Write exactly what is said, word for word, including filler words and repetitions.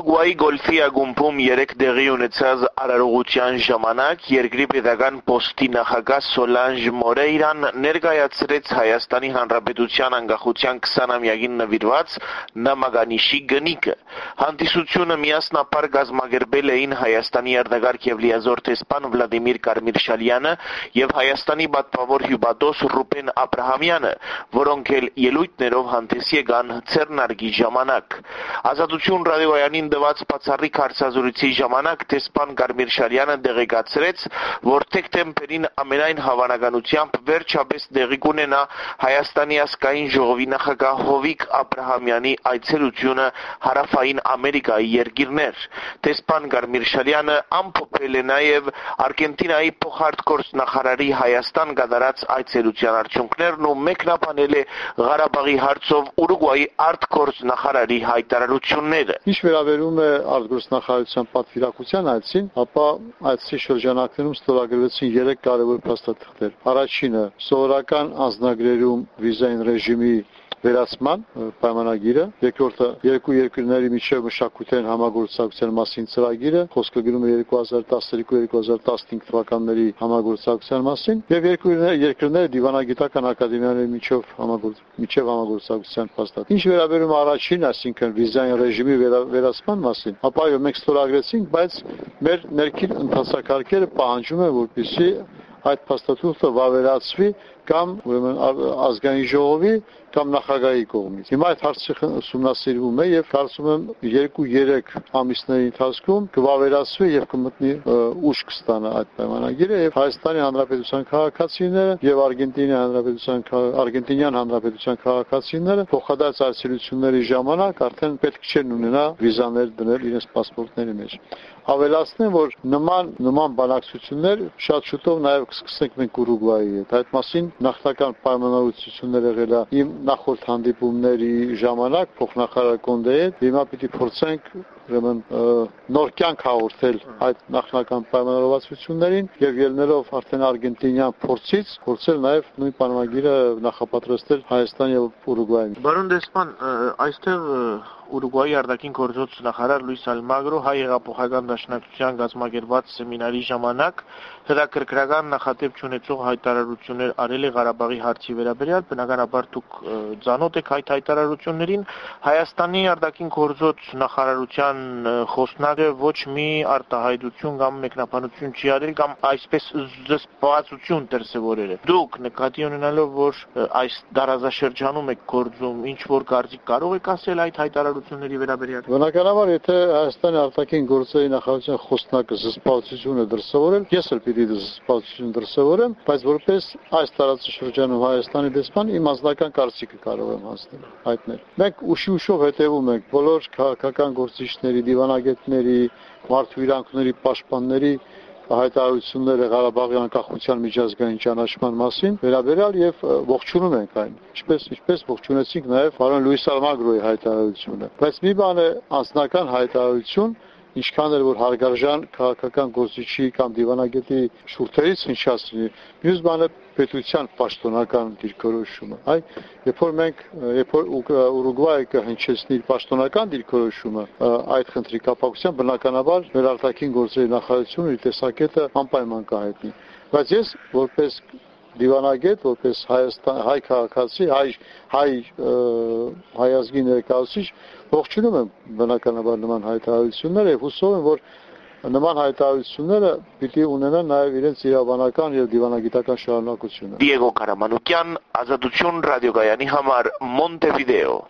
Ուրուգվայի գոլֆի ակումբում երեկ տեղի ունեցած արարողության ժամանակ երկրի պետական պոստի նախագահ Սոլանժ Մորեյրան ներկայացրեց Հայաստանի Հանրապետության անկախության քսանամյակին նվիրված նամականիշի գնիկը։ Հանդիսությունը միասնապար կազմակերպել էին Հայաստանի արտգաղթ և լիազոր տեսփան Վլադիմիր Կարմիրշալյանը և Հայաստանի պատվավոր հյուպատոս Ռուբեն Աբրահամյանը, որոնք էլ ելույթներով հանդես եկան ձեռնարկի ժամանակ։ Ազատություն ռադիոյանին տված բացառիկ հարցազրույցի ժամանակ տեսփան Կարմիրշալյանը տեղեկացրեց, որ դեկտեմբերին ամենայն հավանականությամբ վերջապես տեղի կունենա Հայաստանի ազգային ժողովի նախագահ Հովիկ Աբրահամյանի այցելությունը Հարավային Ամերիկայի երկիրներ։ Տեսփան Կարմիրշալյանը ամփոփել է նաև Արգենտինայի փոխարտգործնախարարի Հայաստան կատարած այցելության արդյունքներն ու մեկնաբանել է Ղարաբաղի հարցով Ուրուգվայի արտգործնախարարի հայտարարությունները։ Ինչ վերաբերում է արտգործնախարարության պատվիրակության այցին, ապա այցի շրջանակներում ստորագրվեցին երեք կարևոր փաստաթղթեր։ Առաջինը սովորական անձնագրերում վիզային ռեժիմի վերացման պայմանագիրը, երկրորդը երկու երկրների միջև մշակութային համագործակցության մասին ծրագիրը, խոսքը գնում է երկու հազար տասներկու երկու հազար տասնհինգ թվականների համագործակցության մասին, եւ երկու երկրների դիվանագիտական ակադեմիաների միջև միջև համագործակցության փաստաթղթ։ Ինչ վերաբերում առաջին, այսինքն վիզային ռեժիմի վերացման մասին, ապա այո, մենք ստորագրեցինք, բայց մեր ներքին ընթացակարգերը պահանջում են, որպեսզի այդ փաստաթուղթը վավերացվի կամ ուրեմն ազգային ժողովի կամ նախագահի կողմից։ Հիմա այդ հարցը ուսումնասիրվում է եւ կարծում եմ երկու երեք ամիսների ընթացքում կվավերացվի եւ կմտնի ուժ կստանա այդ պայմանագիրը եւ Հայաստանի Հանրապետության քաղաքացիները եւ Արգենտինայի Հանրապետության Արգենտինյան Հանրապետության քաղաքացիները փոխադարձ այցելությունների ժամանակ արդեն պետք չէ ունենա վիզաներ դնել իրենց պասպորտների մեջ։ Ավելացնեմ, որ նման նման բանակցություններ շատ շուտով նաև կսկսենք մենք Ուրուգվայի հետ։ Այդ մասին նախնական պայմանավորվածություններ եղել է իմ նախորդ հանդիպումների ժամանակ փոխնախարար Կոնդեի հետ։ Հիմա պիտի փորձենք ուրեմն նոր կյանք հաղորդել այդ նախնական պայմանավորվածություններին եւ ելնելով արդեն արգենտինյան փորձից փորձել նաեւ նույն պայմանագիրը նախապատրաստել Հայաստան եւ Ուրուգվայի։ Բարոն Դեսպան, այստեղ Ուրուգվայի արտաքին գործոց նախարար Լուիս Ալմագրո հայ հեղափոխական դաշնակցության կազմակերպված սեմինարի ժամանակ հետաքրքրական նախատեպ չունեցող հայտարարություններ արել է Ղարաբաղի հարցի վերաբերյալ, բնականաբար դուք ծանոթ եք այդ հայտարարություններին։ Հայաստանի արտաքին գործոց նախարարության խոսնակը ոչ մի արտահայտություն կամ մեկնաբանություն չի արել կամ այսպես զսպվածություն դրսևորել է։ Դուք նկատի ունենալով, որ այս դարաշրջանում եք գործում, ինչ որ կարծիք կարող եք ասել այդ հայտարարությունների վերաբերյալ։ Բնականաբար, եթե Հայաստանի արտաքին գործերի նախարարության խոսնակը զսպվածություն է դրսևորել, ես էլ պիտի զսպվածություն դրսևորեմ, բայց որպես այս տարածաշրջանում Հայաստանի դեսպան իմ անձնական կարծիքը կարող եմ հասնել հայտնել։ Մենք ուշի ուշով հետևում ենք բոլոր քաղաքական գործիչների, դիվանագետների, մարդու իրավունքների պաշտպանների հայտարարությունները Ղարաբաղի անկախության միջազգային ճանաչման մասին վերաբերյալ եւ ողջունում ենք այն։ Ինչպես ինչպես ողջունեցինք նաեւ պարոն Լուիս Ալմագրոյի հայտարարությունը։ Բայց մի բան է անձնական հայտարարություն, ինչքան էլ որ հարգարժան քաղաքական գործիչի կամ դիվանագետի շուրթերից հնչացնի, մյուս բանը պետության պաշտոնական դիրքորոշումը։ Այ երբ որ մենք երբ որ Ուրուգվայը կհնչեցնի իր պաշտոնական դիրքորոշումը այդ խնդրի կապակցությամբ, բնականաբար մեր արտաքին գործերի նախարարությունը իր տեսակետը անպայման կհայտնի։ Բայց ես որպես դիվանագետ, որպես Հայաստան հայ քաղաքացի, հայ հայ հայազգի ներկայացուցիչ ողջունում եմ բնականաբար նման հայտարարությունները եւ հուսով եմ, որ նման հայտարարությունները պիտի ունենան նաեւ իրենց իրավաբանական եւ դիվանագիտական շարունակությունը։ Դիեգո Կարամանուկյան, Ազատություն ռադիոկայանի համար, Մոնտեվիդեո։